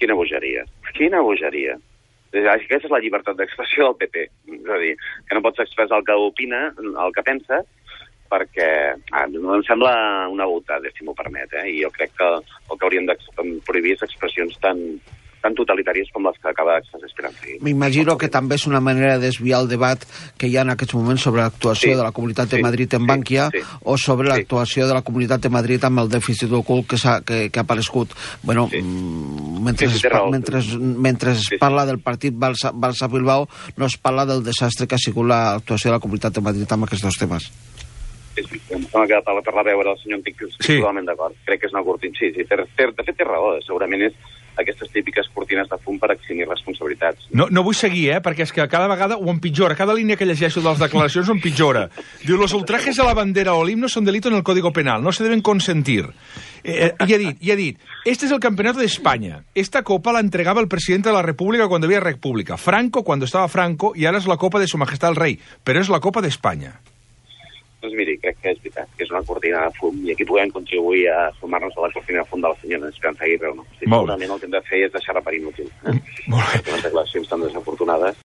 Quina bogeria. Quina bogeria. Aquesta és la llibertat d'expressió del PP. És a dir, que no pots expressar el que opina, el que pensa, perquè em sembla una voltada, si m'ho permet, i jo crec que el que hauríem de prohibir és expressions tan totalitàries com les que acaba Esperanza Aguirre. M'imagino que també és una manera de desviar el debat que hi ha en aquests moments sobre l'actuació de la Comunitat de Madrid en Bankia o sobre l'actuació de la Comunitat de Madrid amb el dèficit ocult que ha aparegut. Bueno, mentre es parla del partit Barça-Bilbao, no es parla del desastre que ha sigut l'actuació de la Comunitat de Madrid amb aquests dos temes. Em sembla que per la veure el senyor Antic totalment d'acord. Crec que és una cortina. Sí, de fet té raó. Segurament és aquestes típiques cortines de fum per eximir responsabilitats. No vull seguir, perquè és que cada vegada ho empitjora. Cada línia que llegeixo de les declaracions ho empitjora. Diu, los ultrajes a la bandera o el himno son delito en el Código Penal. No se deben consentir. Y ha dit, este es el campeonato de España. Esta copa la entregaba el presidente de la República cuando había República. Franco cuando estaba Franco y ahora es la copa de su majestad el rey. Pero es la copa de España. Doncs miri, crec que és veritat, que és una cortina de fum i aquí podem contribuir a sumar-nos a la cortina de fum de la senyora Esperanza Aguirre o no. Segurament el que hem de fer és deixar-la per inútil. Molt bé. Les declaracions tan desafortunades.